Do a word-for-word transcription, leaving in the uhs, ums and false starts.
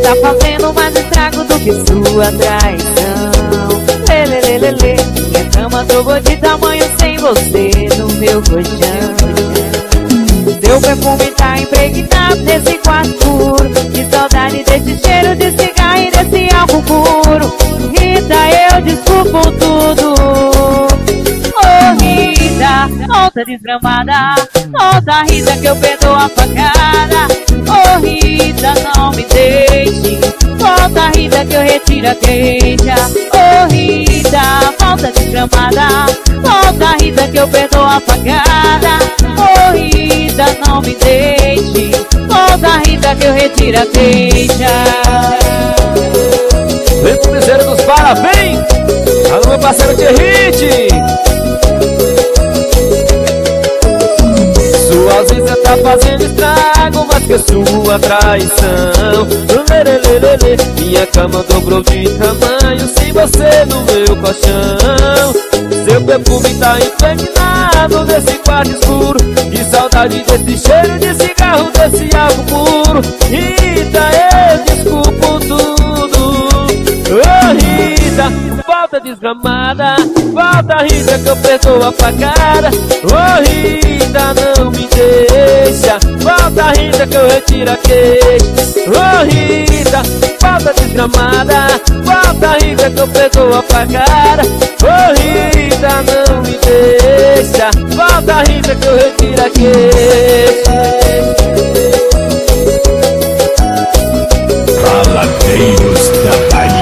tá fazendo mais estrago do que sua traição. Lê, lê, lê, lê, lê. Minha cama dobrou de tamanho sem você no meu colchão. Seu perfume tá impregnado nesse quarto escuro. Que saudade desse cheiro de cigarro e desse álcool puro. Rita, eu desculpo tudo. Oh Rita, volta desgramada. Volta Rita que eu perdoo a facada. Oh Rita, não me deixe. Volta Rita que eu retiro a queixa. Oh Rita, volta desgramada. Volta Rita que eu perdoo a facada. Oh Rita, não me deixe. Volta Rita que eu retiro a queixa. Vem pro Miséria dos parabéns. Alô meu parceiro de hit. Sua ausência tá fazendo estrago, mais que sua traição. Lelelelele. Minha cama dobrou de tamanho sem você no meu colchão. Seu perfume tá impregnado nesse quarto escuro. Que saudade desse cheiro de cigarro, desse álcool puro. Rita, eu desculpo tudo. Oh Rita, volta desgramada. Volta Rita que eu perdoo a facada. Oh Rita, não me deixa. Volta Rita que eu retiro a queixa. Oh Rita, volta desgramada. Volta Rita que eu perdoo a facada. Oh Rita, não me deixa. Volta Rita que eu retiro a queixa. Paladeiros da Bahia.